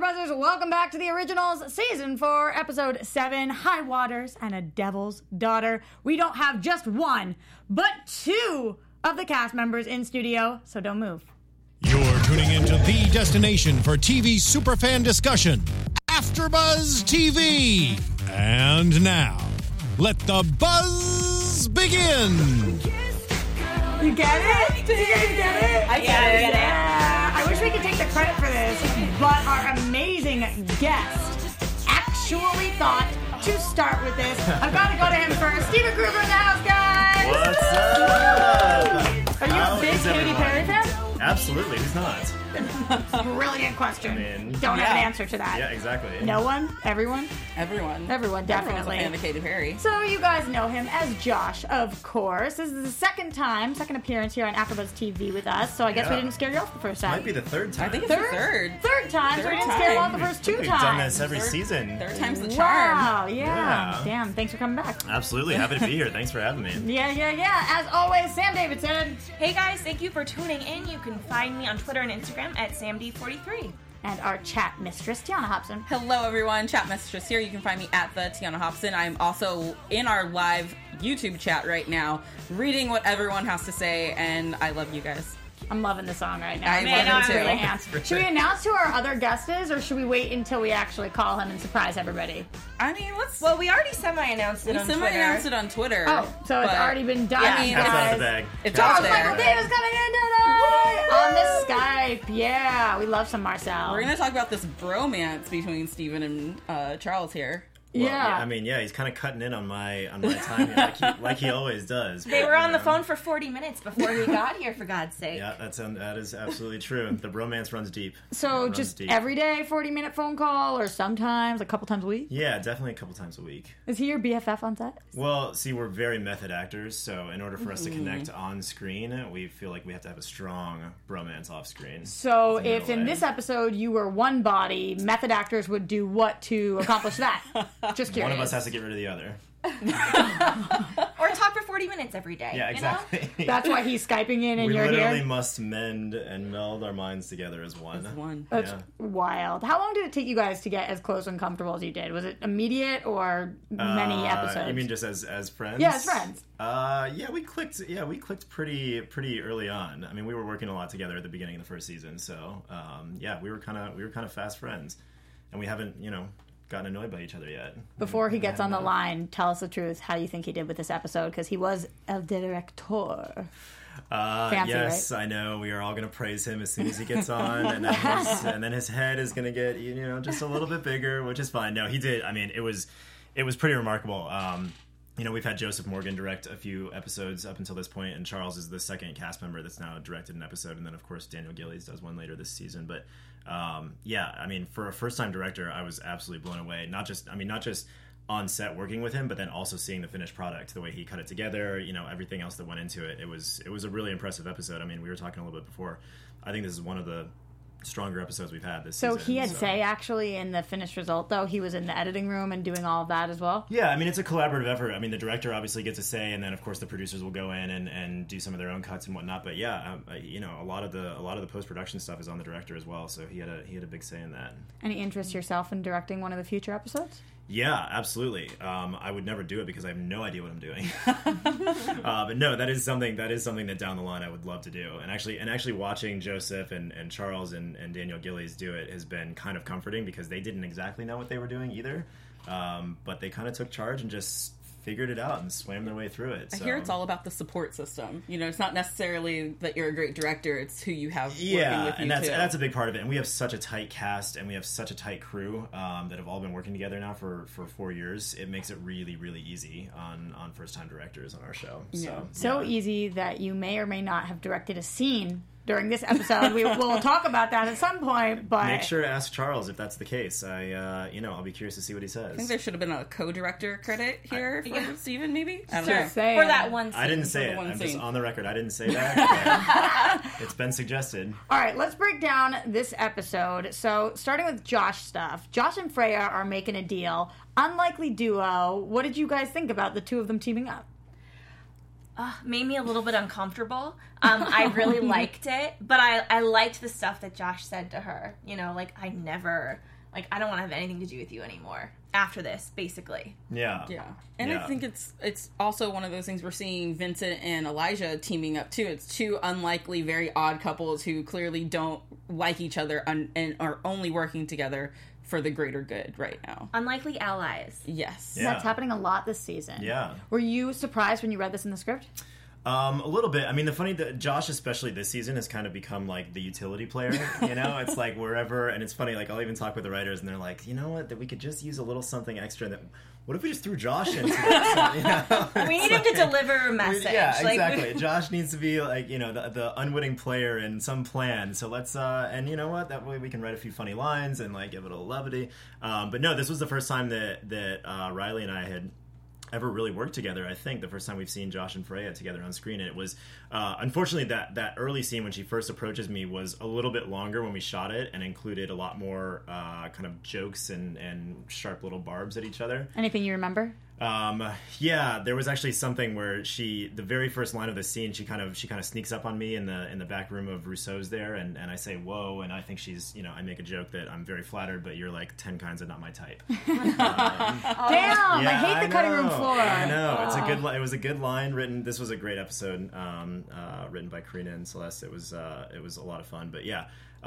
AfterBuzzers, welcome back to the Originals, Season 4, Episode 7, High Waters and a Devil's Daughter. We don't have just one, but two of the cast members in studio, so don't move. You're tuning into the destination for TV superfan discussion, AfterBuzz TV. And now, let the buzz begin. You get it? Did you guys get it? I get it. Yeah. I wish we could take the credit for this, but our amazing guest actually thought to start with this. I've got to go to him first. Steven Kruger in the house, guys! What's up? Are you a big Katy Perry fan? Absolutely, who's not? Brilliant question. I mean, Don't have an answer to that. Yeah, exactly. No one? Everyone? Everyone. Everyone, Everyone's a definitely. fan of Katy Perry. So you guys know him as Josh, of course. This is the second appearance here on AfterBuzz TV with us, so I guess we Yeah. didn't scare you off the first time. Might be the third time. I think it's the third. Third time, so we Third didn't scare you off time. the first two We've times. done this every season. Third time's the charm. Wow, yeah. Yeah. Damn, thanks for coming back. Absolutely, happy to be here. Thanks for having me. Yeah. As always, Sam Davidson. Hey guys, thank you for tuning in. You can find me on Twitter and Instagram at SamD43. And our chat mistress, Tiana Hobson. Hello, everyone. Chat Mistress here. You can find me at the Tiana Hobson. I'm also in our live YouTube chat right now, reading what everyone has to say, and I love you guys. I'm loving the song right now. I love it too. Really enhanced. Should we announce who our other guest is, or should we wait until we actually call him and surprise everybody? I mean, let's. Well, we already semi-announced it We on Twitter. semi-announced it on Twitter. Oh, so it's but- already been done. Yeah, I mean, That's out guys. of the bag. It's Charles out there. Michael Davis coming in tonight on the Skype. Yeah, we love some Marcel. We're going to talk about this bromance between Steven and Charles here. Well, Yeah. I mean, he's kind of cutting in on my time, like he always does. They but, were on you the know. phone for 40 minutes before he got here, for God's sake. Yeah, that is absolutely true. The romance runs deep. So Runs just deep. every day, 40-minute phone call, or sometimes a couple times a week? Yeah, definitely a couple times a week. Is he your BFF on set? Well, see, we're very method actors, so in order for us to connect on screen, we feel like we have to have a strong bromance off screen. So There's no if in way. this episode you were one body, method actors would do what to accomplish that? Just curious. One of us has to get rid of the other. Or talk for 40 minutes every day. Yeah, you know? exactly. That's why he's Skyping in and we you're literally here? must mend and meld our minds together as one. As one. That's Yeah. wild. How long did it take you guys to get as close and comfortable as you did? Was it immediate or many episodes? You mean just as friends? Yeah, as friends. We clicked. Yeah, we clicked pretty early on. I mean, we were working a lot together at the beginning of the first season, so we were kind of fast friends, and we haven't gotten annoyed by each other yet. Before he gets on the line, tell us the truth. How you think he did with this episode? Because he was el director. Fancy, Yes, right? I know. We are all going to praise him as soon as he gets on, and then his head is going to get just a little bit bigger, which is fine. No, he did. I mean, it was pretty remarkable. We've had Joseph Morgan direct a few episodes up until this point, and Charles is the second cast member that's now directed an episode, and then of course Daniel Gillies does one later this season. But for a first-time director, I was absolutely blown away. Not just on set working with him, but then also seeing the finished product, the way he cut it together, everything else that went into it. It was a really impressive episode. I mean, we were talking a little bit before. I think this is one of the stronger episodes we've had this season. So he had say actually in the finished result, though, he was in the editing room and doing all of that as well? Yeah, I mean, it's a collaborative effort. I mean, the director obviously gets a say, and then of course the producers will go in and do some of their own cuts and whatnot. But yeah, a lot of the post-production stuff is on the director as well. So he had a big say in that. Any interest yourself in directing one of the future episodes? Yeah, absolutely. I would never do it because I have no idea what I'm doing. But no, that is something that down the line I would love to do. And actually watching Joseph and Charles and Daniel Gillies do it has been kind of comforting because they didn't exactly know what they were doing either. But they kind of took charge and just figured it out and swam their way through it. So. I hear it's all about the support system. It's not necessarily that you're a great director, it's who you have working with you, and too. that's a big part of it. And we have such a tight cast, and we have such a tight crew that have all been working together now for 4 years. It makes it really, really easy on first-time directors on our show. So easy that you may or may not have directed a scene during this episode. We will talk about that at some point, but make sure to ask Charles if that's the case. I'll be curious to see what he says. I think there should have been a co-director credit here for Steven, maybe? I don't know. For that one scene. I didn't say it. one I'm scene. just on the record. I didn't say that. But it's been suggested. All right, let's break down this episode. So, starting with Josh stuff. Josh and Freya are making a deal. Unlikely duo. What did you guys think about the two of them teaming up? Made me a little bit uncomfortable. I really liked it, but I liked the stuff that Josh said to her. I never Like, I don't want to have anything to do with you anymore after this, basically. Yeah. And I think it's also one of those things we're seeing Vincent and Elijah teaming up too. It's two unlikely, very odd couples who clearly don't like each other and are only working together for the greater good right now. Unlikely allies. Yes. Yeah. That's happening a lot this season. Yeah. Were you surprised when you read this in the script? A little bit. I mean, the funny that Josh, especially this season, has kind of become like the utility player. You know, it's like wherever, and it's funny. Like I'll even talk with the writers, and they're like, you know what, that we could just use a little something extra. That what if we just threw Josh into this? You know? We need him to deliver a message. Yeah, Like, exactly. Josh needs to be like, you know, the unwitting player in some plan. So let's and you know what, that way we can write a few funny lines and like give it a little levity. But no, this was the first time that Riley and I had ever really worked together. I think the first time we've seen Josh and Freya together on screen, and it was unfortunately that early scene when she first approaches me was a little bit longer when we shot it and included a lot more kind of jokes and sharp little barbs at each other. Anything you remember? Yeah, there was actually something where the very first line of the scene, she kind of sneaks up on me in the back room of Rousseau's there, and I say whoa, and I think she's, you know, I make a joke that I'm very flattered, but you're like 10 kinds of not my type. Damn, I hate the cutting room floor. I know. It was a good line written. This was a great episode, written by Karina and Celeste. It was a lot of fun, but yeah.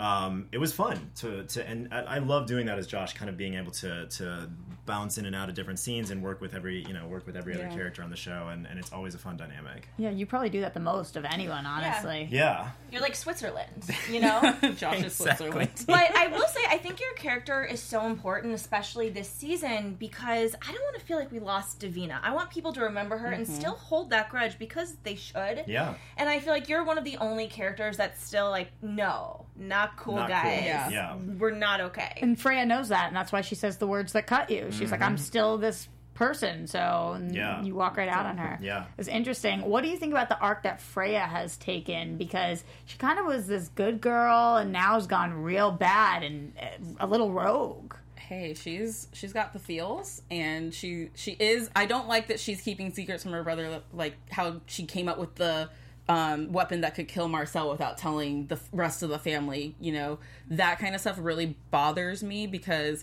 It was fun and I love doing that as Josh, kind of being able to bounce in and out of different scenes and work with every other character on the show, and it's always a fun dynamic. Yeah, you probably do that the most of anyone, honestly. Yeah. You're like Switzerland, you know? Josh is Switzerland. But I will say, I think your character is so important, especially this season, because I don't want to feel like we lost Davina. I want people to remember her and still hold that grudge, because they should. Yeah. And I feel like you're one of the only characters that's still like, no, not cool, Not guys. cool. Yeah. We're not okay. And Freya knows that, and that's why she says the words that cut you. She's like, I'm still this person, so you walk right out on her. Yeah. It's interesting. What do you think about the arc that Freya has taken? Because she kind of was this good girl, and now has gone real bad and a little rogue. Hey, she's got the feels, and she is. I don't like that she's keeping secrets from her brother, like how she came up with the weapon that could kill Marcel without telling the rest of the family. You know, that kind of stuff really bothers me, because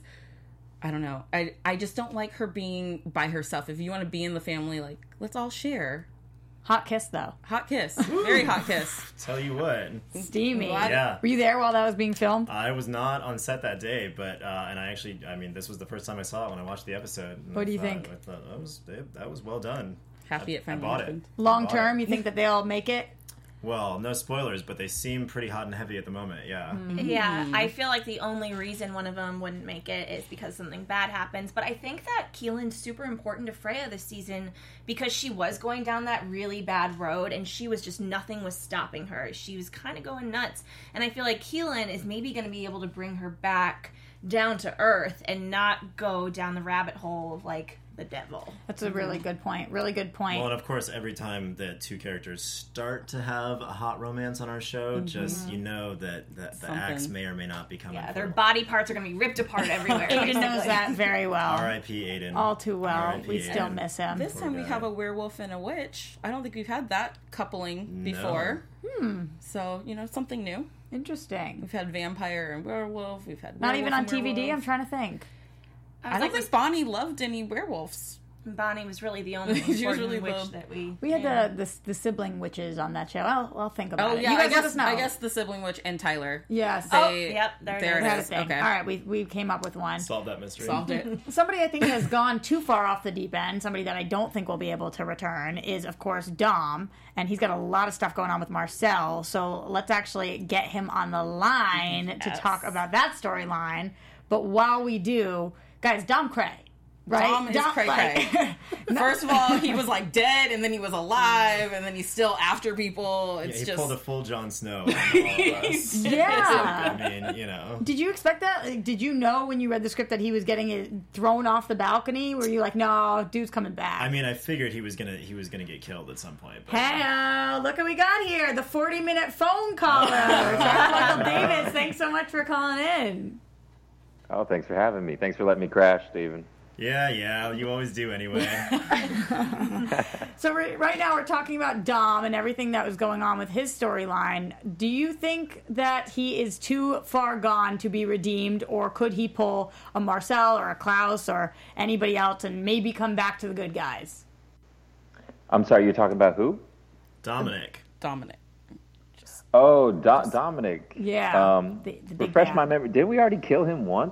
I don't know. I just don't like her being by herself. If you want to be in the family, like, let's all share. Hot kiss, though. Hot kiss. Very hot kiss. Tell you what. Steamy. What? Yeah. Were you there while that was being filmed? I was not on set that day, but and I mean, this was the first time I saw it when I watched the episode. And What do you I think? thought that was well done. Happy it I finally bought happened. it. Long I bought term, it. you think that they'll make it? Well, no spoilers, but they seem pretty hot and heavy at the moment. Yeah. Yeah, I feel like the only reason one of them wouldn't make it is because something bad happens. But I think that Keelan's super important to Freya this season, because she was going down that really bad road, and nothing was stopping her. She was kind of going nuts. And I feel like Keelan is maybe going to be able to bring her back down to earth and not go down the rabbit hole of, like, the devil. That's a really good point. Really good point. Well, and of course, every time that two characters start to have a hot romance on our show, just you know that the axe may or may not be coming. Yeah, for their them. body parts are going to be ripped apart everywhere. Aiden knows that very well. R.I.P. Aiden. All too well. R.I.P. We still Aiden. miss him. This time we guy. have a werewolf and a witch. I don't think we've had that coupling before. So, you know, something new. Interesting. We've had vampire and werewolf. We've had Not werewolf even on and TVD, werewolf. I'm trying to think. I don't think Bonnie loved any werewolves. Bonnie was really the only She was important really witch the- that we... We had the sibling witches on that show. I'll think about Oh it. yeah, You guys let us know. I guess the sibling witch and Tyler. Yes. Oh, yep, there it there is. We had a is. thing. Okay, All right, we came up with one. Solve that mystery. solved it. Somebody I think has gone too far off the deep end, somebody that I don't think will be able to return, is, of course, Dom. And he's got a lot of stuff going on with Marcel. So let's actually get him on the line to talk about that storyline. But while we do, guys, Dom Cray. Right? Dom is cray-cray. First of all, he was like dead, and then he was alive, and then he's still after people. It's He just pulled a full Jon Snow on all of us. Yeah. I mean, you know. Did you expect that? Like, did you know when you read the script that he was getting it thrown off the balcony? Were you like, no, dude's coming back? I mean, I figured he was gonna get killed at some point. But Hey, look what we got here. The 40-minute phone caller. Michael Davis, thanks so much for calling in. Oh, thanks for having me. Thanks for letting me crash, Steven. Yeah, you always do anyway. So right now we're talking about Dom and everything that was going on with his storyline. Do you think that he is too far gone to be redeemed, or could he pull a Marcel or a Klaus or anybody else and maybe come back to the good guys? I'm sorry, you're talking about who? Dominic. Oh, Dominic. Yeah. The big refresh guy. my memory. Did we already kill him once?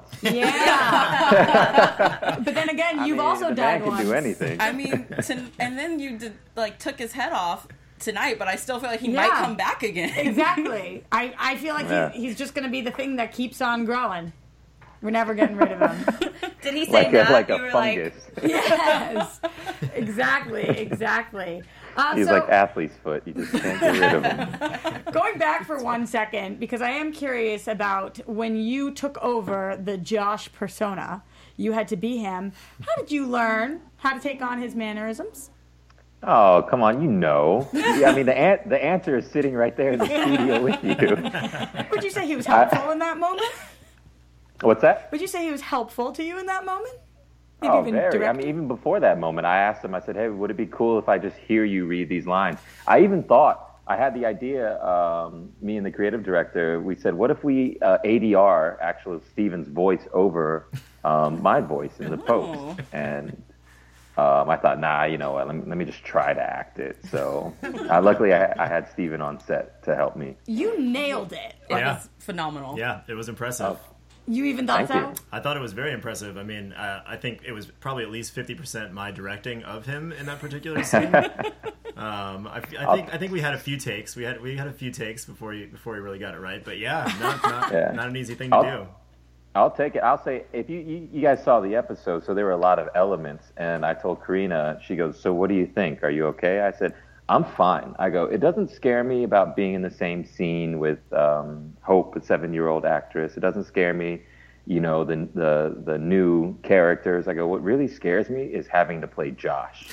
Yeah. But then again, you've also the died man once. can do anything. I mean, and then you took his head off tonight, but I still feel like he might come back again. Exactly. I feel like Yeah. he's just going to be the thing that keeps on growing. We're never getting rid of him. Did he say like You a were fungus. Yes. Exactly. He's So, like athlete's foot. You just can't get rid of him. going back for 1 second, because I am curious about when you took over the Josh persona, you had to be him. How did you learn how to take on his mannerisms? Oh, come on, you know. Yeah, I mean, the answer is sitting right there in the studio with you. Would you say he was helpful in that moment? What's that? Would you say he was helpful to you in that moment? Maybe Oh, even very. I direct- mean, even before that moment, I asked him, I said, hey, would it be cool if I just hear you read these lines? I even thought, I had the idea, me and the creative director, we said, what if we ADR actually Steven's voice over my voice in the post? And I thought, nah, you know what, let me just try to act it. So luckily I had Steven on set to help me. You nailed it. It Yeah. was phenomenal. Yeah, it was impressive. You even thought Thank so? you. I thought it was very impressive. I mean, I think it was probably at least 50% my directing of him in that particular scene. I think we had a few takes. We had a few takes before he really got it right. But yeah, not an easy thing to do. I'll take it. I'll say, if you guys saw the episode, so there were a lot of elements, and I told Karina, she goes, so what do you think? Are you okay? I said, I'm fine. I go, it doesn't scare me about being in the same scene with Hope, a 7-year-old actress. It doesn't scare me, you know, the new characters. I go, what really scares me is having to play Josh.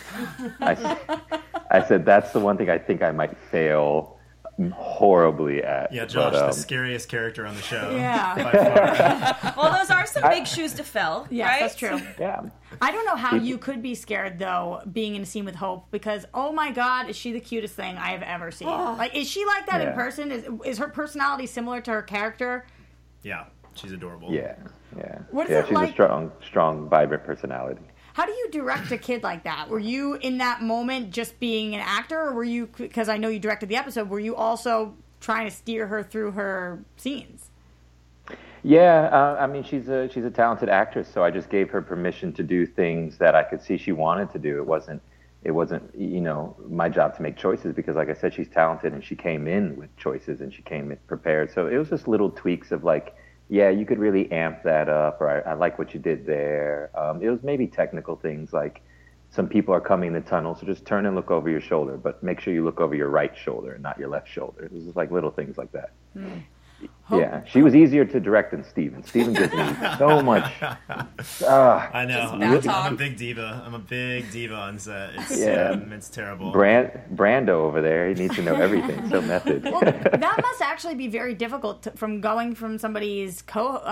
I said, that's the one thing I think I might fail horribly at. Yeah, Josh, but, the scariest character on the show. Yeah. By far. Well, those are some big shoes to fill, Yes, right? that's true. yeah. I don't know how you could be scared, though, being in a scene with Hope, because, oh my God, is she the cutest thing I have ever seen. Like, is she like that in Yeah. person? Is her personality similar to her character? Yeah, she's adorable. Yeah. What is Yeah, it she's like- a strong, vibrant personality. How do you direct a kid like that? Were you in that moment just being an actor, or were you, because I know you directed the episode, were you also trying to steer her through her scenes? Yeah, I mean, she's a talented actress, so I just gave her permission to do things that I could see she wanted to do. It wasn't, you know, my job to make choices, because, like I said, she's talented and she came in with choices and she came in prepared. So it was just little tweaks of like, yeah, you could really amp that up, or I like what you did there. It was maybe technical things like some people are coming in the tunnel, so just turn and look over your shoulder, but make sure you look over your right shoulder and not your left shoulder. It was just like little things like that. Yeah, she was easier to direct than Steven. Steven gives me so much. I know. Just back I'm a talk. big diva. I'm a big diva on set. Yeah. It's terrible. Brando over there, he needs to know everything. So method. Well, that must actually be very difficult from going from somebody's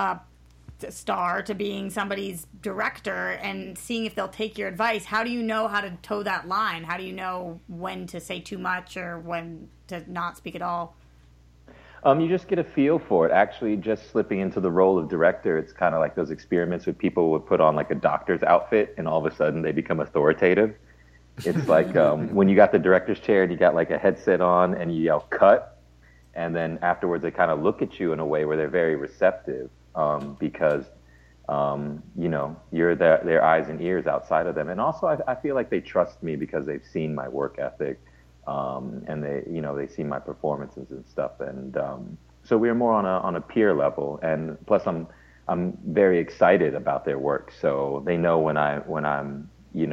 star to being somebody's director and seeing if they'll take your advice. How do you know how to toe that line? How do you know when to say too much or when to not speak at all? You just get a feel for it. Actually, just slipping into the role of director, it's kind of like those experiments where people would put on like a doctor's outfit and all of a sudden they become authoritative. It's like when you got the director's chair and you got like a headset on and you yell cut, and then afterwards they kind of look at you in a way where they're very receptive because you know, you're their eyes and ears outside of them. And also I feel like they trust me because they've seen my work ethic. And they see my performances and stuff, and so we're more on a peer level. And plus, I'm very excited about their work, so they know when I'm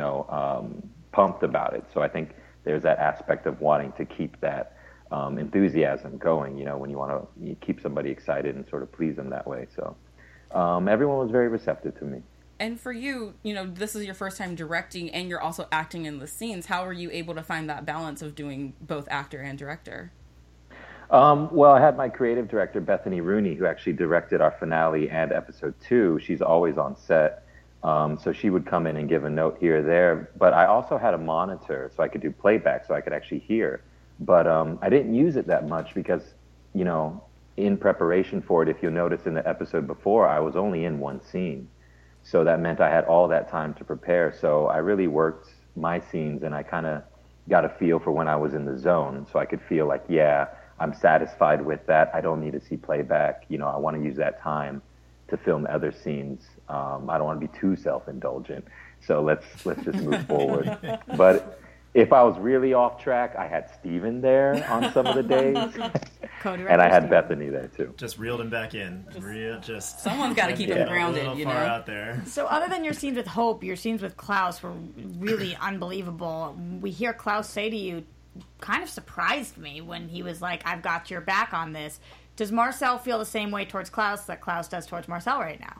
pumped about it. So I think there's that aspect of wanting to keep that enthusiasm going. You know, when you want to keep somebody excited and sort of please them that way. So everyone was very receptive to me. And for you, you know, this is your first time directing and you're also acting in the scenes. How were you able to find that balance of doing both actor and director? Well, I had my creative director, Bethany Rooney, who actually directed our finale and episode 2. She's always on set. So she would come in and give a note here or there. But I also had a monitor so I could do playback, so I could actually hear. But I didn't use it that much because, you know, in preparation for it, if you'll notice in the episode before, I was only in one scene. So that meant I had all that time to prepare. So I really worked my scenes, and I kind of got a feel for when I was in the zone. So I could feel like, yeah, I'm satisfied with that. I don't need to see playback. You know, I want to use that time to film other scenes. I don't want to be too self-indulgent. So let's just move forward. But if I was really off track, I had Steven there on some of the days. And I had Bethany there too. Just reeled him back in. Someone's got to keep him grounded, a little you far know. out there. So other than your scenes with Hope, your scenes with Klaus were really unbelievable. We hear Klaus say to you, kind of surprised me when he was like, I've got your back on this. Does Marcel feel the same way towards Klaus that Klaus does towards Marcel right now?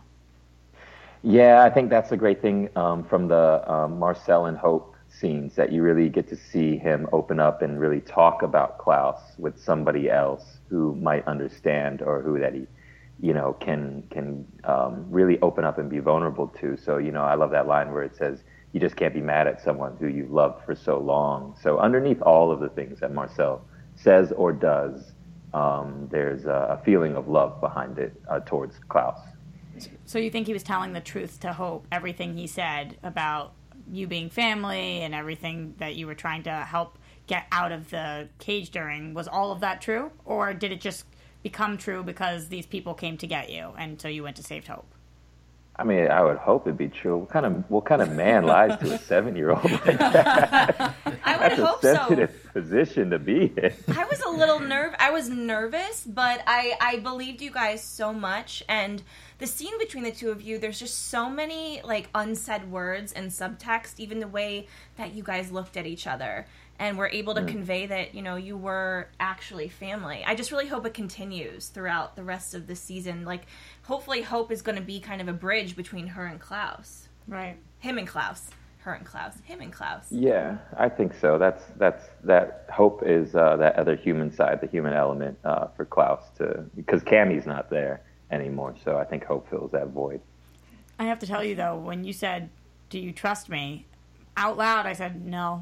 Yeah, I think that's a great thing from the Marcel and Hope scenes, that you really get to see him open up and really talk about Klaus with somebody else who might understand, or who that he, you know, can really open up and be vulnerable to. So, you know, I love that line where it says, you just can't be mad at someone who you've loved for so long. So underneath all of the things that Marcel says or does, there's a feeling of love behind it towards Klaus. So you think he was telling the truth to Hope, everything he said about you being family and everything that you were trying to help get out of the cage during, was all of that true? Or did it just become true because these people came to get you and so you went to save Hope? I mean, I would hope it'd be true. What kind of man lies to a 7-year-old like that? I would That's hope a sensitive position to be in. I was a little I was nervous, but I believed you guys so much. And the scene between the two of you, there's just so many like unsaid words and subtext, even the way that you guys looked at each other and were able to convey that, you know, you were actually family. I just really hope it continues throughout the rest of the season. Like, hopefully Hope is going to be kind of a bridge between her and Klaus. Right. Him and Klaus. Her and Klaus. Him and Klaus. Yeah, I think so. That's that Hope is that other human side, the human element for Klaus, because Cammie's not there anymore. So I think Hope fills that void. I have to tell you, though, when you said, do you trust me? Out loud, I said, no.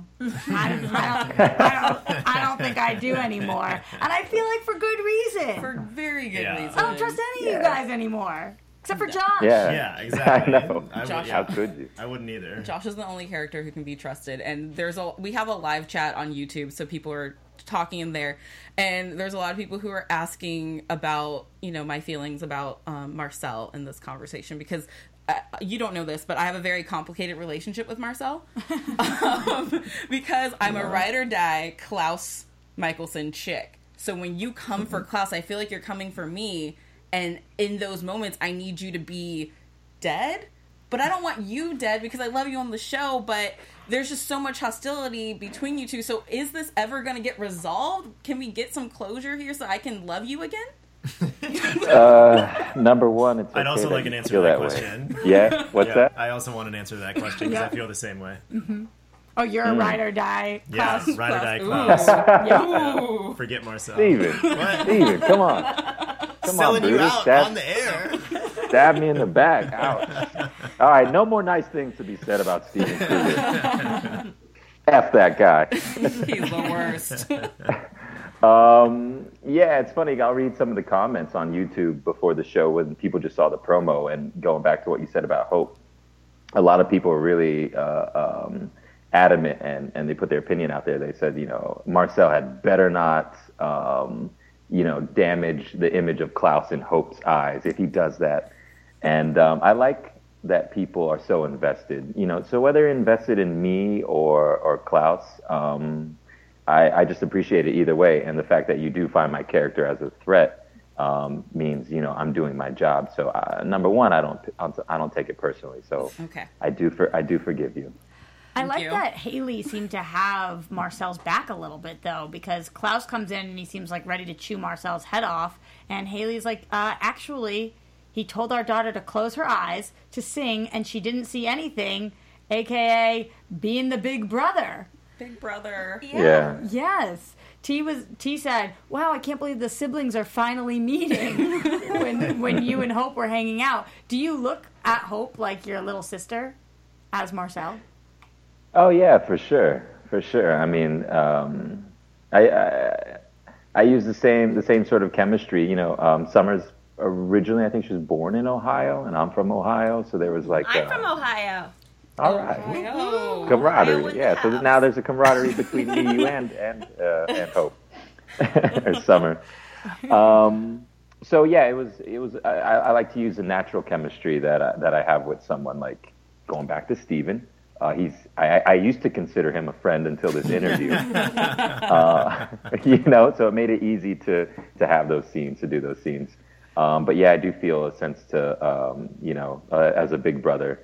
I don't think I do anymore. And I feel like for good reason. For very good reason. I don't trust any of you guys anymore. Except for Josh. Yeah, exactly. I know. Josh, How could you? I wouldn't either. Josh is the only character who can be trusted, and we have a live chat on YouTube, so people are talking in there, and there's a lot of people who are asking about, you know, my feelings about Marcel in this conversation, because you don't know this, but I have a very complicated relationship with Marcel because I'm a ride or die Klaus Michelson chick. So when you come for Klaus, I feel like you're coming for me, and in those moments, I need you to be dead. But I don't want you dead because I love you on the show, but there's just so much hostility between you two. So is this ever going to get resolved? Can we get some closure here so I can love you again? Number one, it's okay. I'd also that like an you answer feel to that way. question. Yeah, what's that? I also want an answer to that question because I feel the same way. Oh, you're a ride or die Yeah, Klaus? ride or die Ooh. Klaus. Ooh. Forget Marcel. Steven, Steven, come on. Come Selling on, you Brutus. out Stab- on the air. Stab me in the back. Ouch. All right, no more nice things to be said about Steven Kruger. F that guy. He's the worst. Yeah, it's funny. I'll read some of the comments on YouTube before the show when people just saw the promo, and going back to what you said about Hope. A lot of people were really adamant, and they put their opinion out there. They said, you know, Marcel had better not, you know, damage the image of Klaus in Hope's eyes if he does that. And I like that people are so invested, you know, so whether invested in me or Klaus, I just appreciate it either way. And the fact that you do find my character as a threat means, you know, I'm doing my job. So number one, I don't take it personally. So Okay. I do forgive you. I like you. that Haley seemed to have Marcel's back a little bit, though, because Klaus comes in and he seems like ready to chew Marcel's head off. And Haley's like, actually, he told our daughter to close her eyes to sing, and she didn't see anything, a.k.a. being the big brother. Big brother. Yeah. Yes. T said, wow, I can't believe the siblings are finally meeting when you and Hope were hanging out. Do you look at Hope like your little sister as Marcel? Oh yeah, for sure. I mean, I use the same sort of chemistry. You know, Summer's originally, I think she was born in Ohio, and I'm from Ohio, so there was like. I'm from Ohio. All right. Ohio. Camaraderie. Ohio in Yeah. the So house. now there's a camaraderie between me, you, and Hope or Summer. So yeah, it was. I like to use the natural chemistry that I have with someone. Like going back to Steven. I used to consider him a friend until this interview. You know, so it made it easy to have those scenes, to do those scenes. But yeah, I do feel a sense to, you know, as a big brother,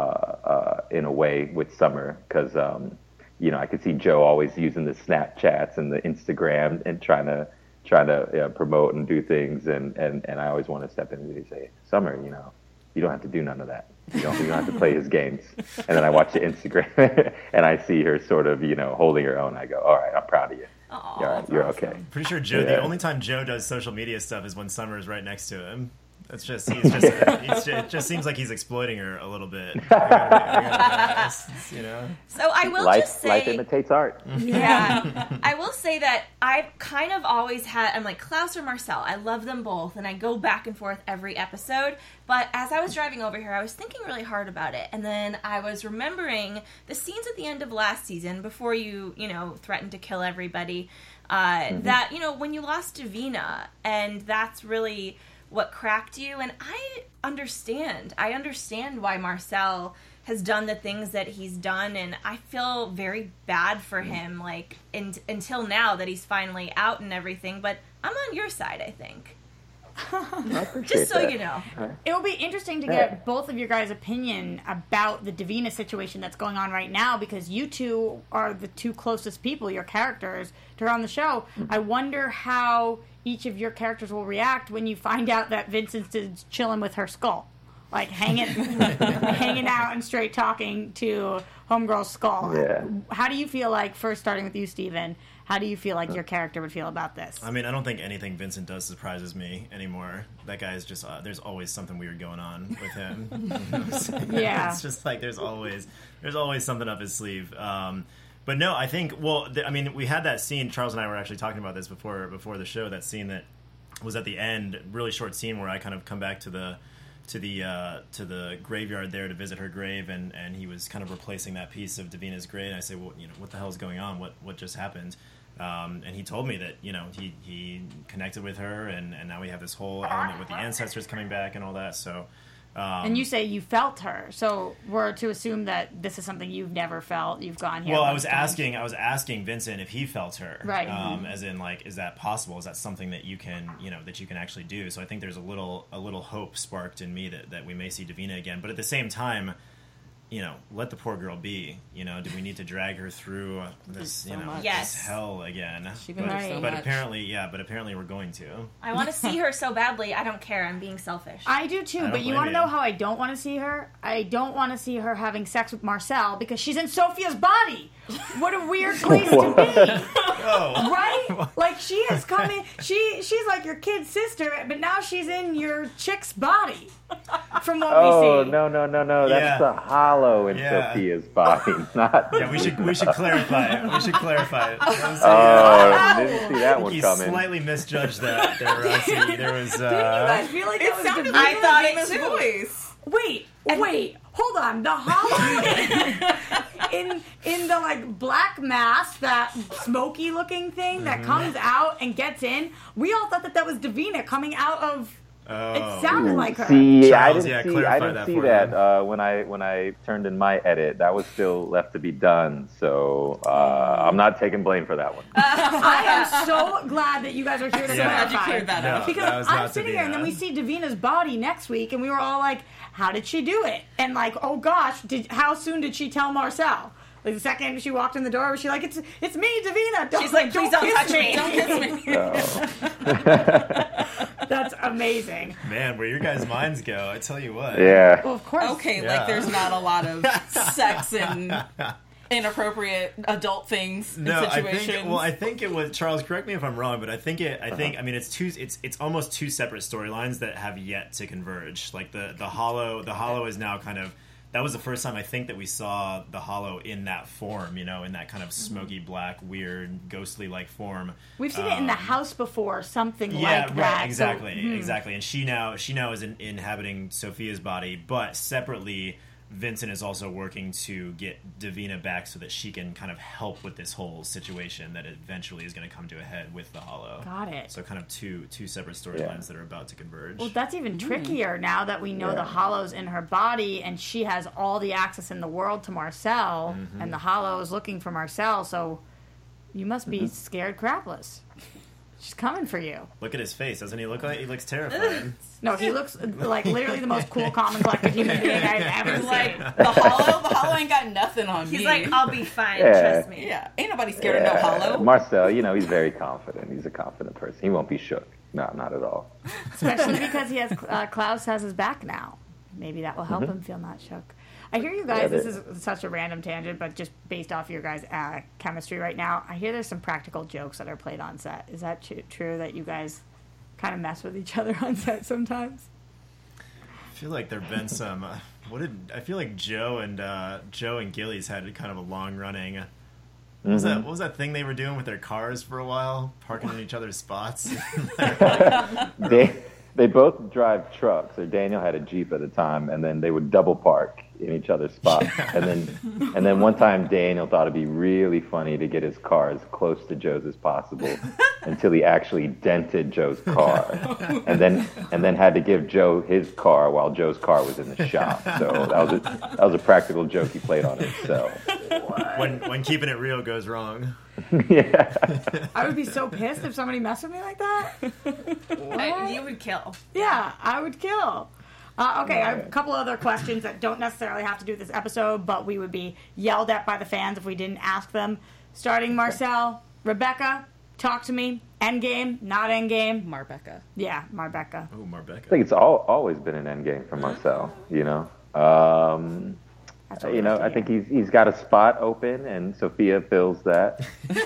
in a way with Summer, because, you know, I could see Joe always using the Snapchats and the Instagram and trying to promote and do things, and I always want to step in and say, Summer, you know, you don't have to do none of that. You don't have to play his games. And then I watch the Instagram and I see her sort of, you know, holding her own. I go, all right, I'm proud of you. Aw, All right, you're okay. Pretty sure Joe. Yeah. The only time Joe does social media stuff is when Summer is right next to him. It's just it just seems like he's exploiting her a little bit. I gotta be honest, you know. So I will Life just say, imitates art. yeah, I will say that I've kind of always had, I'm like Klaus or Marcel. I love them both, and I go back and forth every episode. But as I was driving over here, I was thinking really hard about it, and then I was remembering the scenes at the end of last season before you threatened to kill everybody. That, you know, when you lost Davina, and that's really what cracked you. And I understand why Marcel has done the things that he's done, and I feel very bad for him, like, until now that he's finally out and everything. But I'm on your side, I think. I appreciate Just so that. you know. It will be interesting to get both of your guys' opinion about the Davina situation that's going on right now, because you two are the two closest people, your characters, to her on the show. I wonder how each of your characters will react when you find out that Vincent's is chilling with her skull. Like hanging out and straight talking to Homegirl's skull. Yeah. How do you feel like, first starting with you, Steven, how do you feel like your character would feel about this? I mean, I don't think anything Vincent does surprises me anymore. That guy is just, there's always something weird going on with him. You know what I'm saying? Yeah. It's just like there's always something up his sleeve. But no, I think, I mean, we had that scene, Charles and I were actually talking about this before the show, that scene that was at the end, really short scene where I kind of come back to the graveyard there to visit her grave, and he was kind of replacing that piece of Davina's grave, and I say, well, you know, what the hell is going on? What just happened? And he told me that, you know, he connected with her, and now we have this whole element with the ancestors coming back and all that. So, and you say you felt her, so we're to assume that this is something you've never felt. You've gone here. well, I once was asking Vincent if he felt her, Right. As in, like, is that possible? Is that something that you can actually do? So I think there's a little hope sparked in me that we may see Davina again. But at the same time, you know, let the poor girl be. You know, do we need to drag her through this, so much. Yes. this hell again? She's been through so but much. apparently we're going to. I want to see her so badly. I don't care. I'm being selfish. I do too, don't but you blame want to you. know how I don't want to see her? I don't want to see her having sex with Marcel because she's in Sophia's body. What a weird place to be, Oh, right? Like she is coming. She's like your kid sister, but now she's in your chick's body. From what Oh we see. no! Yeah. That's the hollow in Yeah. Sophia's body, not. yeah, we should clarify it. We should clarify it. That was, Oh, didn't see that one you coming. slightly misjudged that. There was. I feel like It that was sounded Davina. like I thought it Davina's too. voice. Wait, hold on. The hollow in the like black mask, that smoky looking thing that comes out and gets in. We all thought that was Davina coming out of. It sounded like her. See, Charles, I yeah, didn't clarify that see for that them. when I turned in my edit. That was still left to be done. So I'm not taking blame for that one. I am so glad that you guys are here to Yeah. Glad you clarify. cleared that No. up. Because That was I'm not sitting here and then Davina. we see Davina's body next week and we were all like, how did she do it? And like, oh gosh, how soon did she tell Marcel? Like the second she walked in the door, was she like, it's me, Davina. Don't, She's like, please don't kiss touch me. Don't kiss me. That's amazing. Man, where your guys' minds go, I tell you what. Yeah. Well, of course. Okay, Yeah. like there's not a lot of sex and inappropriate adult things No, in situations. I think it was Charles. Correct me if I'm wrong, but I think I mean, it's almost two separate storylines that have yet to converge. Like the Hollow is now kind of. That was the first time I think that we saw the Hollow in that form, in that kind of smoky black, weird, ghostly-like form. We've seen it in the house before, something like right, that. Exactly. And she now is inhabiting Sophia's body, but separately, Vincent is also working to get Davina back so that she can kind of help with this whole situation that eventually is going to come to a head with the Hollow. Got it. So kind of two separate storylines that are about to converge. Well, that's even trickier now that we know the Hollow's in her body and she has all the access in the world to Marcel, and the Hollow is looking for Marcel, so you must be scared crapless. She's coming for you. Look at his face. Doesn't he look like he looks terrified? No, he looks like literally the most cool, calm, and collected human being I've ever seen. Like, the Hollow ain't got nothing on me. He's like, I'll be fine, Yeah. trust me. Yeah, ain't nobody scared of no Hollow. Marcel, he's very confident. He's a confident person. He won't be shook. No, not at all. Especially because he has Klaus has his back now. Maybe that will help him feel not shook. I hear you guys, this is such a random tangent, but just based off your guys' chemistry right now, I hear there's some practical jokes that are played on set. Is that true that you guys kind of mess with each other on set sometimes? I feel like there have been some. I feel like Joe and Gillies had kind of a long running. What was that thing they were doing with their cars for a while, parking in each other's spots? They both drive trucks. Or Daniel had a Jeep at the time, and then they would double park in each other's spots. And then one time Daniel thought it'd be really funny to get his car as close to Joe's as possible until he actually dented Joe's car, and then had to give Joe his car while Joe's car was in the shop. So that was a practical joke he played on himself. When keeping it real goes wrong. Yeah. I would be so pissed if somebody messed with me like that. You would kill. Yeah, I would kill. Okay, I have a couple other questions that don't necessarily have to do with this episode, but we would be yelled at by the fans if we didn't ask them. Starting Marcel, Rebecca, talk to me. Endgame, not endgame. Marbecca. Yeah, Marbecca. Oh, Marbecca. I think it's always been an endgame for Marcel. That's what we like to I think hear. he's got a spot open, and Sophia fills that.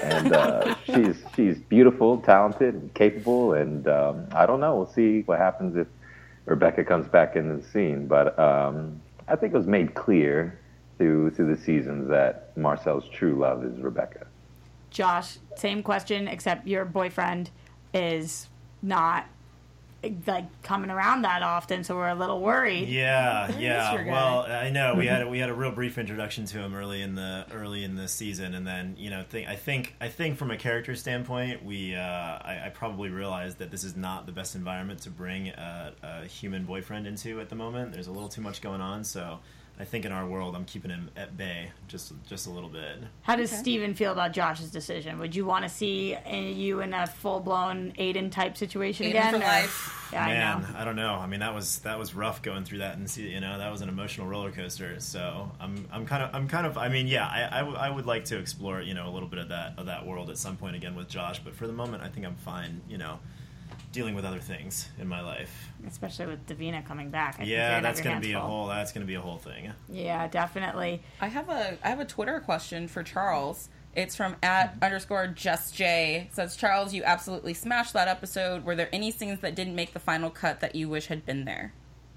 And she's beautiful, talented, and capable. And I don't know. We'll see what happens if Rebecca comes back into the scene. But I think it was made clear through the seasons that Marcel's true love is Rebecca. Josh, same question, except your boyfriend is not like coming around that often, so we're a little worried. Yeah. your guy. Well, I know we had a real brief introduction to him early in the season, and then I think from a character standpoint, I probably realized that this is not the best environment to bring a human boyfriend into at the moment. There's a little too much going on, so I think in our world, I'm keeping him at bay just a little bit. How does Steven feel about Josh's decision? Would you want to see you in a full-blown Aiden type situation Aiden again? for or- life. Yeah, Man, I know. I don't know. I mean, that was rough going through that, and that was an emotional roller coaster. So I'm kind of. I mean, yeah, I would like to explore a little bit of that world at some point again with Josh. But for the moment, I think I'm fine. Dealing with other things in my life. Especially with Davina coming back. I think you're Yeah, gonna that's have your gonna be hands a whole thing. full. Yeah, definitely. I have a Twitter question for Charles. It's from @_JustJ. It says, Charles, you absolutely smashed that episode. Were there any scenes that didn't make the final cut that you wish had been there?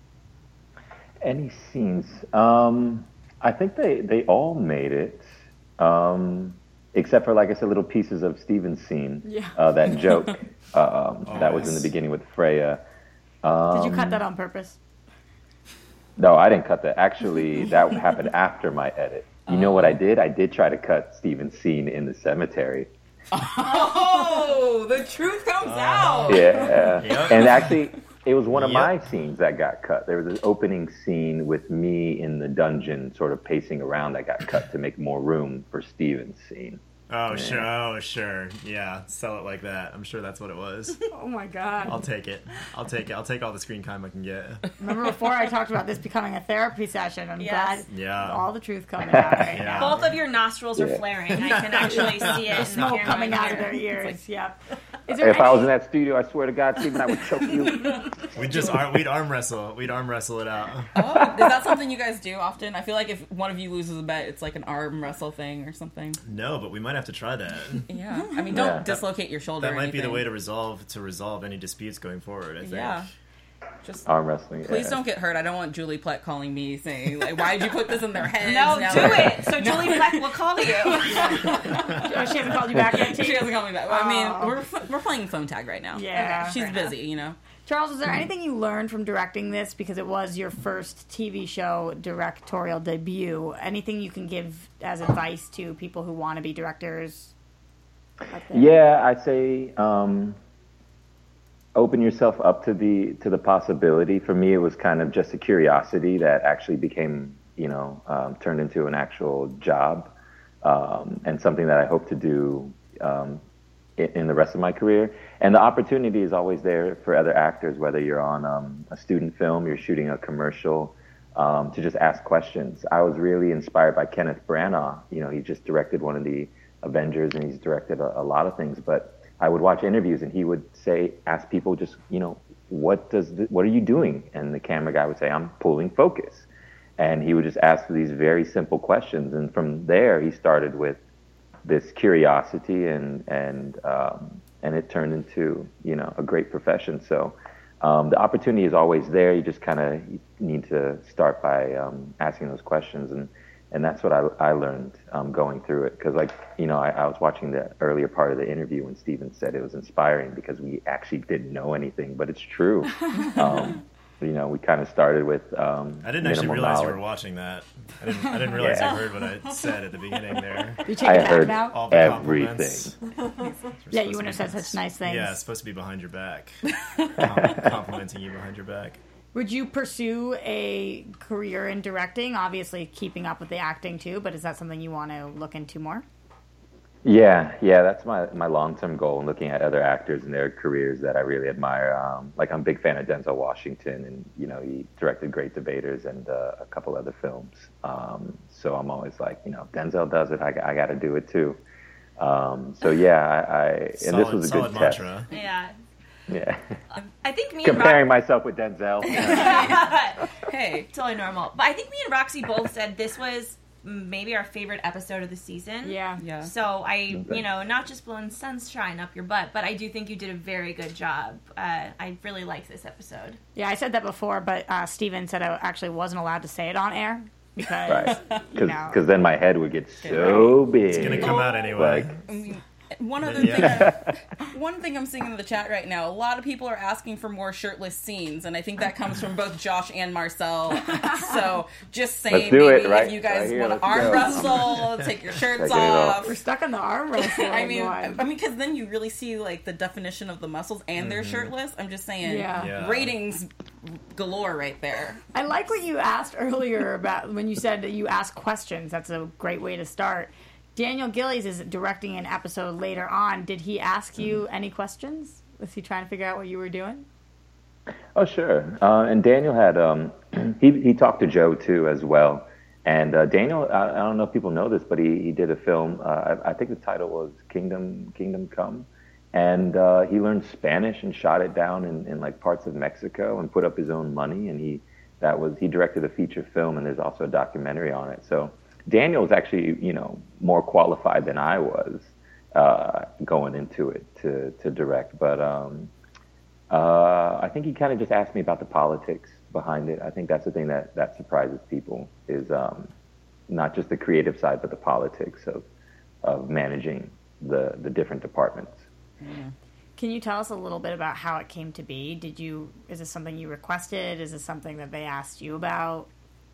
Any scenes? I think they all made it, except for, like I said, little pieces of Steven's scene. Yeah. That joke that was in the beginning with Freya. Did you cut that on purpose? No, I didn't cut that. Actually, that happened after my edit. You know what I did? I did try to cut Steven's scene in the cemetery. Oh, the truth comes out. Yeah. Yep. And actually, it was one of Yep. my scenes that got cut. There was an opening scene with me in the dungeon sort of pacing around that got cut to make more room for Steven's scene. Oh, sure. Oh, sure. Yeah, sell it like that. I'm sure that's what it was. Oh my god. I'll take it. I'll take all the screen time I can get. Remember before I talked about this becoming a therapy session? I'm Yes. glad Yeah. all the truth coming out right Yeah. now. Both of your nostrils are flaring. I can actually see it in the Smoke camera coming in out of here. their ears. Yep. there If I was any- in that studio, I swear to God, Steven, I would choke you. We'd arm wrestle. We'd arm wrestle it out. Oh, is that something you guys do often? I feel like if one of you loses a bet, it's like an arm wrestle thing or something. No, but we might have to try that. Yeah, I mean, don't Yeah. dislocate your shoulder. That or might be the anything. way to resolve any disputes going forward. I think. Yeah. Just Arm wrestling. please yeah. don't get hurt. I don't want Julie Plec calling me saying like, "Why'd you put this in their heads?" No, Now do they're- it. So Julie Plec will call you. Oh, she hasn't called you back yet, She T? hasn't called me back. Well, I mean, Oh. we're playing phone tag right now. Yeah. she's fair busy, you know. Charles, is there anything you learned from directing this, because it was your first TV show directorial debut? Anything you can give as advice to people who want to be directors? out there? Yeah, I say open yourself up to the possibility. For me, it was kind of just a curiosity that actually became, turned into an actual job, and something that I hope to do in the rest of my career. And the opportunity is always there for other actors, whether you're on a student film, you're shooting a commercial, to just ask questions. I was really inspired by Kenneth Branagh. He just directed one of the Avengers, and he's directed a lot of things. But I would watch interviews, and he would ask people just, what are you doing? And the camera guy would say, I'm pulling focus. And he would just ask these very simple questions. And from there, he started with this curiosity, and it turned into, a great profession. So the opportunity is always there. You just kind of need to start by asking those questions. And that's what I learned going through it. Because, I was watching the earlier part of the interview when Steven said it was inspiring because we actually didn't know anything, but it's true. We kind of started with I didn't actually minimal realize you knowledge. were watching that. I didn't realize Yeah. you heard what I said at the beginning there. You take I it back heard now? All the everything. compliments. Yeah, you wouldn't have said such nice things. Yeah, it's supposed to be behind your back. Complimenting you behind your back. Would you pursue a career in directing? Obviously, keeping up with the acting too, but is that something you want to look into more? Yeah, that's my long-term goal, and looking at other actors and their careers that I really admire. I'm a big fan of Denzel Washington, and he directed Great Debaters and a couple other films. So I'm always like, Denzel does it, I got to do it too. So yeah, and this was a good test. mantra. Yeah. Yeah, I think me and comparing myself with Denzel. Hey, totally normal. But I think me and Roxy both said this was maybe our favorite episode of the season. Yeah. yeah. So I, not just blowing sunshine up your butt, but I do think you did a very good job. I really liked this episode. Yeah, I said that before, but Steven said I actually wasn't allowed to say it on air because, Right, you know. because then my head would get so big. It's gonna come out anyway. Like, One other one thing I'm seeing in the chat right now, a lot of people are asking for more shirtless scenes, and I think that comes from both Josh and Marcel. So just saying, Let's do it, maybe right? if you guys Right here, want let's to arm go. wrestle, take your shirts Take it off. We're off. stuck on the arm wrestle. I mean, one. because then you really see like the definition of the muscles, and they're shirtless. I'm just saying, Yeah. Yeah. ratings galore right there. I like what you asked earlier about when you said that you ask questions. That's a great way to start. Daniel Gillies is directing an episode later on. Did he ask you any questions? Was he trying to figure out what you were doing? Oh, sure. And Daniel had he talked to Joe too as well. And Daniel, I don't know if people know this, but he did a film. I think the title was Kingdom Come, and he learned Spanish and shot it down in like parts of Mexico and put up his own money. And he directed a feature film, and there's also a documentary on it. So Daniel is actually more qualified than I was going into it to direct, but I think he kind of just asked me about the politics behind it. I think that's the thing that surprises people is not just the creative side, but the politics of managing the different departments. Can you tell us a little bit about how it came to be? Is this something you requested? Is this something that they asked you about?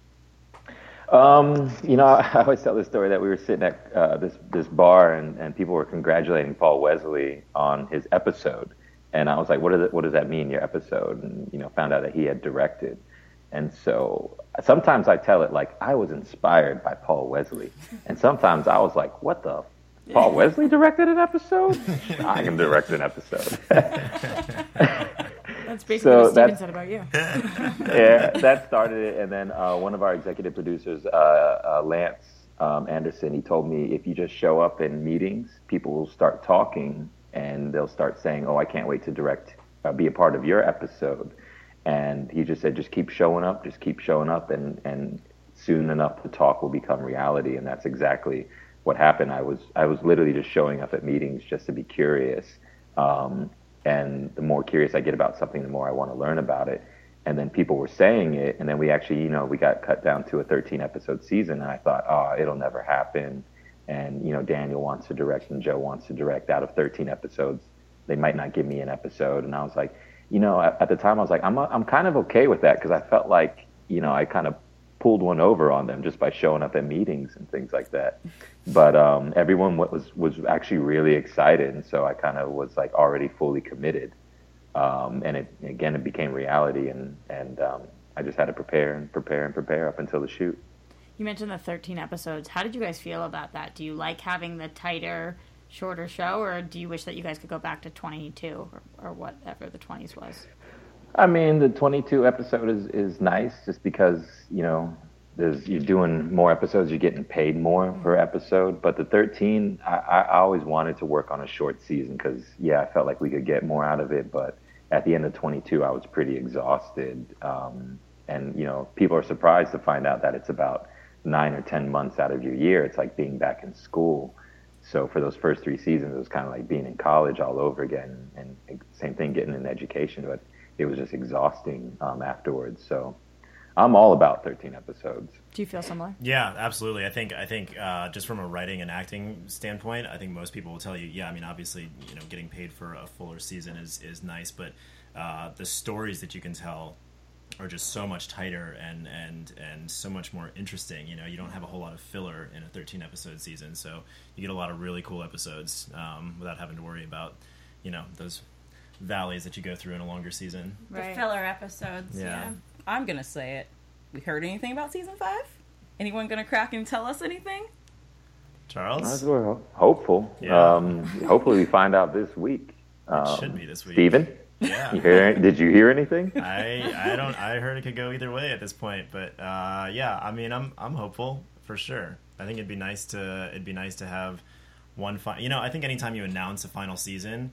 I always tell this story that we were sitting at this bar and people were congratulating Paul Wesley on his episode. And I was like, what does that mean, your episode? And, found out that he had directed. And so sometimes I tell it like I was inspired by Paul Wesley. And sometimes I was like, what the? Paul Wesley directed an episode? I can direct an episode. That's basically So what Steven that's- said about you. Yeah, that started it. And then one of our executive producers, Lance Anderson, he told me if you just show up in meetings, people will start talking and they'll start saying, "Oh, I can't wait to be a part of your episode." And he just said, "Just keep showing up, and soon enough the talk will become reality." And that's exactly what happened. I was literally just showing up at meetings just to be curious. And the more curious I get about something, the more I want to learn about it. And then people were saying it, and then we actually, we got cut down to a 13-episode season, and I thought, oh, it'll never happen. And, Daniel wants to direct and Joe wants to direct. Out of 13 episodes, they might not give me an episode. And I was like, at the time I was like, I'm kind of okay with that, because I felt like, I kind of pulled one over on them just by showing up at meetings and things like that. But everyone was actually really excited, and so I kind of was like already fully committed. And it became reality, and I just had to prepare up until the shoot. You mentioned the 13 episodes. How did you guys feel about that? Do you like having the tighter, shorter show, or do you wish that you guys could go back to 22 or whatever the 20s was? I mean, the 22 episode is nice just because, you're doing more episodes, you're getting paid more per episode. But the 13, I always wanted to work on a short season because, I felt like we could get more out of it. But at the end of 22, I was pretty exhausted. And, people are surprised to find out that it's about 9 or 10 months out of your year. It's like being back in school. So for those first 3 seasons, it was kind of like being in college all over again. And same thing, getting an education. But it was just exhausting afterwards. So I'm all about 13 episodes. Do you feel similar? Yeah, absolutely. I think just from a writing and acting standpoint, I think most people will tell you, obviously, getting paid for a fuller season is nice, but the stories that you can tell are just so much tighter and so much more interesting. You don't have a whole lot of filler in a 13 episode season, so you get a lot of really cool episodes without having to worry about those valleys that you go through in a longer season. The filler episodes. Yeah. I'm gonna say it. We heard anything about season 5? Anyone gonna crack and tell us anything? Charles? We're hopeful. Yeah. Hopefully we find out this week. It should be this week. Steven? Yeah. Did you hear anything? I heard it could go either way at this point, but I mean, I'm hopeful for sure. I think it'd be nice to have one I think anytime you announce a final season,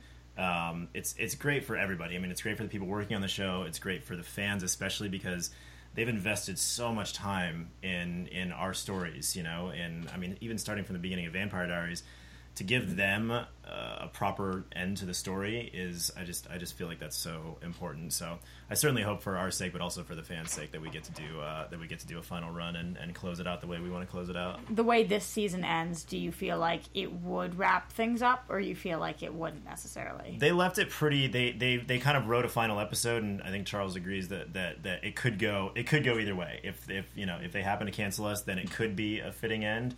it's great for everybody. I mean, it's great for the people working on the show. It's great for the fans, especially because they've invested so much time in our stories, and I mean, even starting from the beginning of Vampire Diaries, to give them a proper end to the story is I just feel like that's so important. So I certainly hope for our sake, but also for the fans' sake, that we get to do a final run and close it out the way we want to close it out. The way this season ends, do you feel like it would wrap things up, or you feel like it wouldn't necessarily? They left it pretty. They kind of wrote a final episode, and I think Charles agrees that it could go either way. If they happen to cancel us, then it could be a fitting end.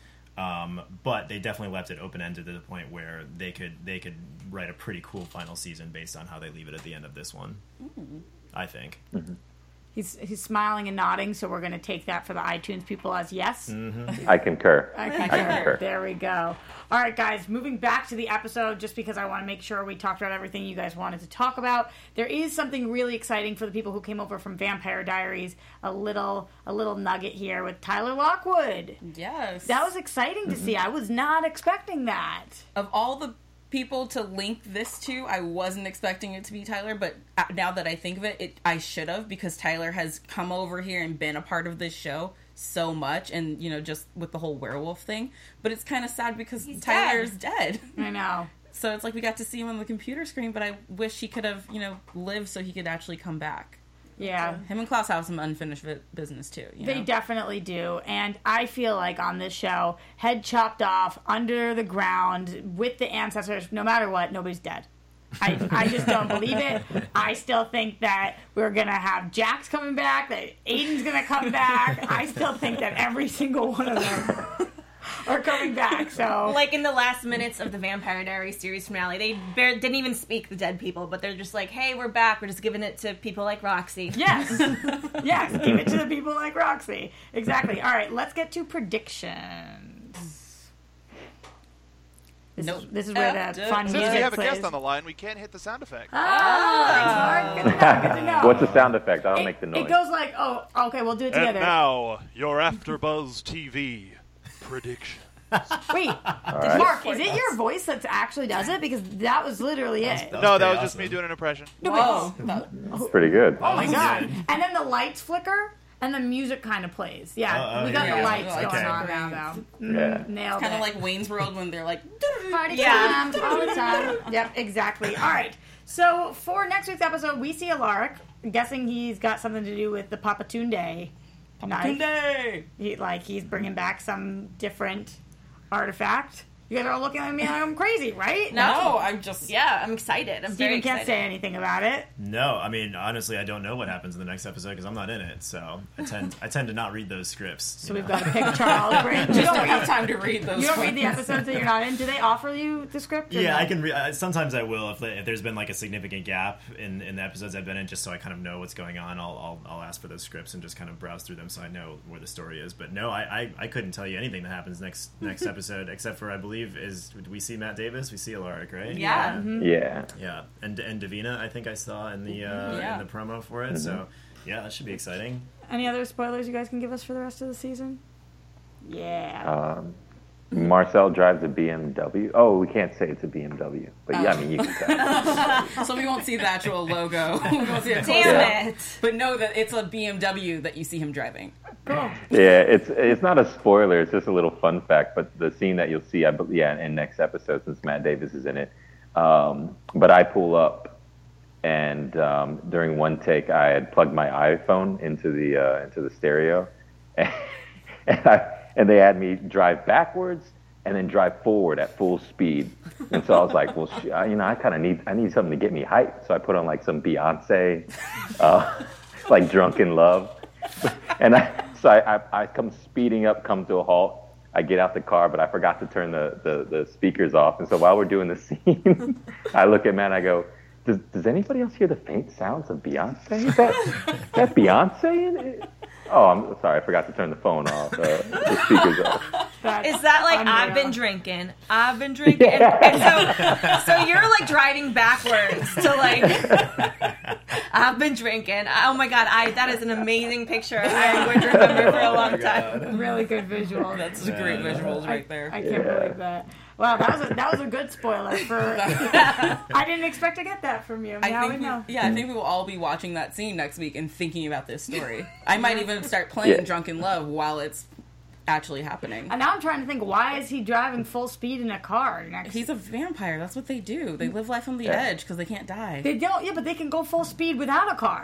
But they definitely left it open-ended to the point where they could write a pretty cool final season based on how they leave it at the end of this one. Mm-hmm. I think. Mm-hmm. He's smiling and nodding, so we're going to take that for the iTunes people as yes. Mm-hmm. I concur. I concur. There we go. All right, guys, moving back to the episode, just because I want to make sure we talked about everything you guys wanted to talk about. There is something really exciting for the people who came over from Vampire Diaries. A little nugget here with Tyler Lockwood. Yes. That was exciting to see. I was not expecting that. Of all the people to link this to, I wasn't expecting it to be Tyler, but now that I think of it, I should have, because Tyler has come over here and been a part of this show so much, and just with the whole werewolf thing. But it's kind of sad because Tyler's dead. I know. So it's like we got to see him on the computer screen, but I wish he could have lived so he could actually come back. Yeah. Him and Klaus have some unfinished business too. They definitely do. And I feel like on this show, head chopped off, under the ground, with the ancestors, no matter what, nobody's dead. I just don't believe it. I still think that we're going to have Jax coming back, that Aiden's going to come back. I still think that every single one of them are coming back. So, like in the last minutes of the Vampire Diaries series finale, they didn't even speak the dead people, but they're just like, hey, we're back. We're just giving it to people like Roxy. Yes. Yes, give it to the people like Roxy. Exactly. All right, let's get to predictions. This is where the fun Since music we have a plays. guest on the line, we can't hit the sound effect. Thanks, Mark. Good to know. What's the sound effect? I don't make the noise. It goes like, oh, okay, we'll do it And together. now, your AfterBuzz TV prediction. Wait, right. Mark, is it your voice that actually does it? Because that was literally it. No, that was pretty just me awesome. doing an impression. Whoa. It's pretty good. Oh my That was god! good. And then the lights flicker, and the music kind of plays. Yeah, Oh, we got yeah. the lights Okay. going on now, though. Yeah. Nailed Kind it. of like Wayne's World when they're like, Party Yeah. time, all the time. Yep, exactly. All right. So for next week's episode, we see Alaric. I'm guessing he's got something to do with the Papatunde knife. Tunde. He's bringing back some different artifact. You guys are all looking at me like I'm crazy, right? No, I'm just. Yeah, I'm excited. I'm very Steven can't excited. say anything about it. No, I mean honestly, I don't know what happens in the next episode because I'm not in it. So I tend to not read those scripts. So we've got to pick Charles. Right? You Just don't don't have read, time to read those. you don't read the episodes that you're not in. Do they offer you the script? or Yeah, no? I can. Sometimes I will if there's been like a significant gap in the episodes I've been in, just so I kind of know what's going on. I'll ask for those scripts and just kind of browse through them so I know where the story is. But no, I couldn't tell you anything that happens next episode except for I believe we see Matt Davis, we see Alaric, right? Yeah. Yeah. Yeah, and Davina, I think I saw in the promo for it. So yeah, that should be exciting. Any other spoilers you guys can give us for the rest of the season? Yeah. Marcel drives a BMW. Oh, we can't say it's a BMW, but yeah, I mean you can tell. So we won't see the actual logo. We won't see it. Damn it. But know that it's a BMW that you see him driving. Cool. Yeah, it's not a spoiler. It's just a little fun fact. But the scene that you'll see, in next episode, since Matt Davis is in it. But I pull up, and during one take, I had plugged my iPhone into the stereo, and they had me drive backwards and then drive forward at full speed. And so I was like, well, I kind of need something to get me hyped. So I put on like some Beyonce, like Drunken Love. And I come speeding up, come to a halt. I get out the car, but I forgot to turn the speakers off. And so while we're doing the scene, I look at Matt and I go, does anybody else hear the faint sounds of Beyonce? Is that Beyonce in it? Oh, I'm sorry. I forgot to turn the phone off, the speakers off. Is that like Unreal. I've been drinking, and so you're like driving backwards to like I've been drinking. Oh my god, that is an amazing picture. I'm going to remember for a long time. Really good visual. That's great visuals right there. I can't believe that. Wow, that was a good spoiler for. I didn't expect to get that from you. Now we know. I think we will all be watching that scene next week and thinking about this story. I might even start playing Drunken Love while it's actually happening. And now I'm trying to think, why is he driving full speed in a car next? He's a vampire. That's what they do. They live life on the edge because they can't die. They don't. Yeah, but they can go full speed without a car.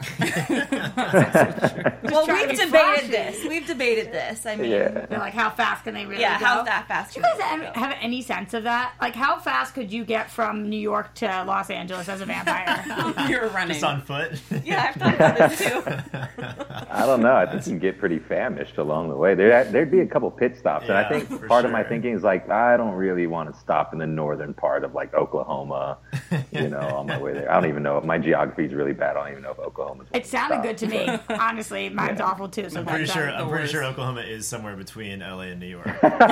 Well, trying to we've be debated flashy. this. We've debated this. I mean, They're like, how fast can they really go? how that fast? Do you guys have any sense of that? Like, how fast could you get from New York to Los Angeles as a vampire? You're running. Just on foot. Yeah, I've thought about this too. I don't know. I think you can get pretty famished along the way. There'd be a couple pit stops, and I Yeah, think for part of my sure. thinking is like I don't really want to stop in the northern part of like Oklahoma, on my way there. I don't even know. My geography is really bad. I don't even know if Oklahoma's. It sounded good to me. Honestly, mine's awful too. So I'm pretty that's, sure Oklahoma is somewhere between LA and New York.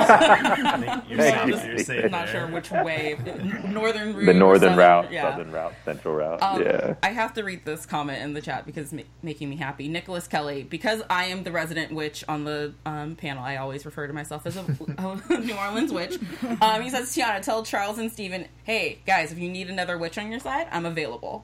I think you're Thank safe. you. You're safe I'm not there. sure which way. Northern route. The northern southern, route, yeah. southern route, central route. Yeah. I have to read this comment in the chat because it's making me happy. Nicholas Kelly, because I am the resident witch on the panel, I always refer to myself as a New Orleans witch. He says, Tiana, tell Charles and Steven, hey, guys, if you need another witch on your side, I'm available.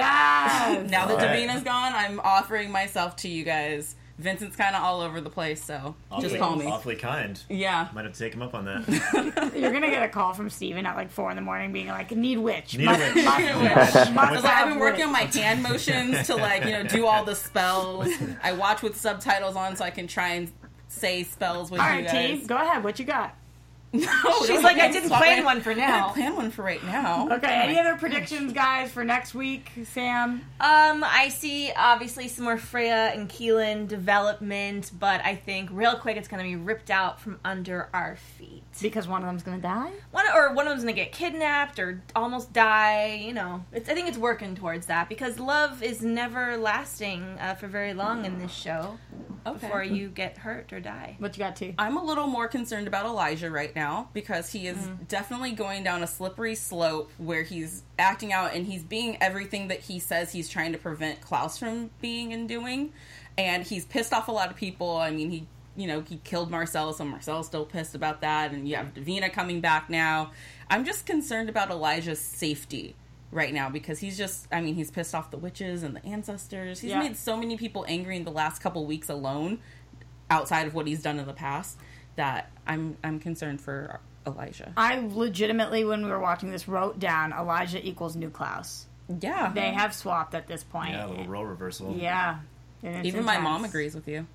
Yes. Now that Right. Davina's gone, I'm offering myself to you guys. Vincent's kind of all over the place, so just call me. Awfully kind. Yeah. Might have to take him up on that. You're gonna get a call from Steven at like 4 a.m. being like, "Need witch." Need a witch. I was like, I've been working on my hand motions to do all the spells. I watch with subtitles on so I can try and say spells with All you right, guys. T, go ahead. What you got? She's like, I didn't plan one for I didn't now. plan one for right now. Okay. Any other predictions, guys, for next week, Sam? I see obviously some more Freya and Keelan development, but I think real quick it's going to be ripped out from under our feet. Because one of them's gonna die. One of them's going to get kidnapped or almost die. I think it's working towards that because love is never lasting for very long in this show before you get hurt or die. What you got, T? I'm a little more concerned about Elijah right now because he is definitely going down a slippery slope where he's acting out and he's being everything that he says he's trying to prevent Klaus from being and doing. And he's pissed off a lot of people. I mean, he he killed Marcel, so Marcel's still pissed about that, and you have Davina coming back now. I'm just concerned about Elijah's safety right now, because he's pissed off the witches and the ancestors. He's made so many people angry in the last couple weeks alone, outside of what he's done in the past, that I'm concerned for Elijah. I legitimately, when we were watching this, wrote down Elijah equals New Klaus. Yeah. They have swapped at this point. Yeah, a little role reversal. Yeah. Even my mom agrees with you.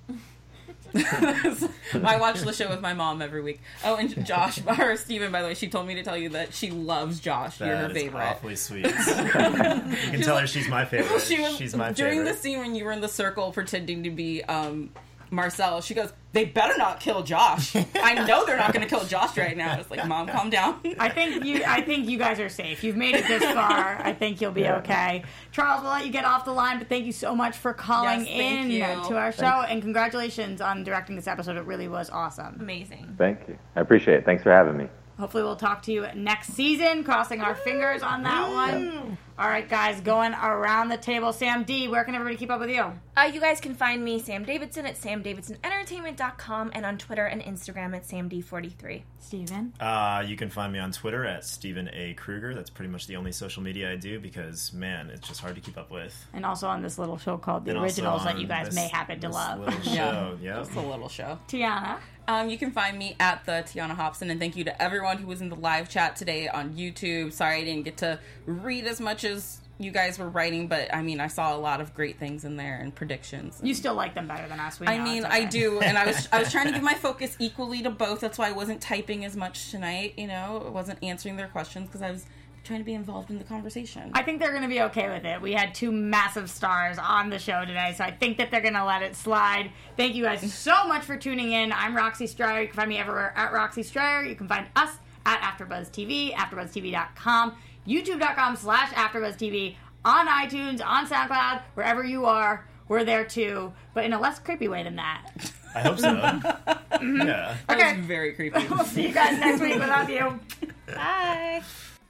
I watch the show with my mom every week. Oh, and Josh, or Steven, by the way, she told me to tell you that she loves Josh. You're her favorite. That's awfully sweet. You can tell her she's my favorite. She's my favorite. During the scene when you were in the circle pretending to be Marcel, she goes, "They better not kill Josh. I know they're not going to kill Josh right now." It's like, Mom, calm down. I think you guys are safe. You've made it this far. I think you'll be okay. Charles, we'll let you get off the line, but thank you so much for calling in to our show, and congratulations on directing this episode. It really was awesome. Amazing. Thank you. I appreciate it. Thanks for having me. Hopefully we'll talk to you next season. Crossing our fingers on that one. All right, guys, going around the table. Sam D, where can everybody keep up with you? You guys can find me, Sam Davidson, at samdavidsonentertainment.com, and on Twitter and Instagram at samd43. Steven? You can find me on Twitter at Steven A. Kruger. That's pretty much the only social media I do because, man, it's just hard to keep up with. And also on this little show called The Originals that you guys may happen to love. Little show, yeah. Just a little show. Tiana? You can find me at the Tiana Hobson, and thank you to everyone who was in the live chat today on YouTube. Sorry I didn't get to read as much as you guys were writing, but I saw a lot of great things in there and predictions. You still like them better than us. We know. I do, and I was trying to give my focus equally to both. That's why I wasn't typing as much tonight. I wasn't answering their questions because I was trying to be involved in the conversation. I think they're going to be okay with it. We had 2 massive stars on the show today, so I think that they're going to let it slide. Thank you guys so much for tuning in. I'm Roxy Stryer. You can find me everywhere at Roxy Stryer. You can find us at AfterBuzzTV, AfterBuzzTV.com, YouTube.com/AfterBuzzTV, on iTunes, on SoundCloud, wherever you are. We're there too, but in a less creepy way than that. I hope so. Yeah. That Okay. was very creepy. We'll see you guys next week. We love you. Bye.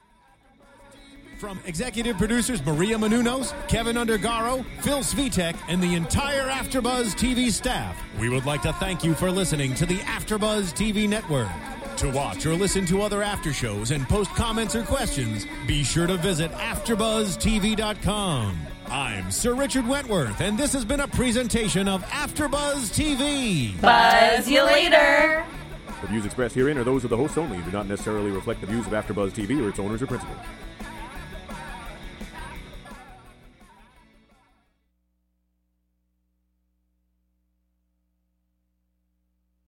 From executive producers Maria Menounos, Kevin Undergaro, Phil Svitek, and the entire AfterBuzz TV staff, we would like to thank you for listening to the AfterBuzz TV network. To watch or listen to other after shows and post comments or questions, be sure to visit AfterBuzzTV.com. I'm Sir Richard Wentworth, and this has been a presentation of AfterBuzz TV. Buzz you later. The views expressed herein are those of the hosts only and do not necessarily reflect the views of AfterBuzz TV or its owners or principals.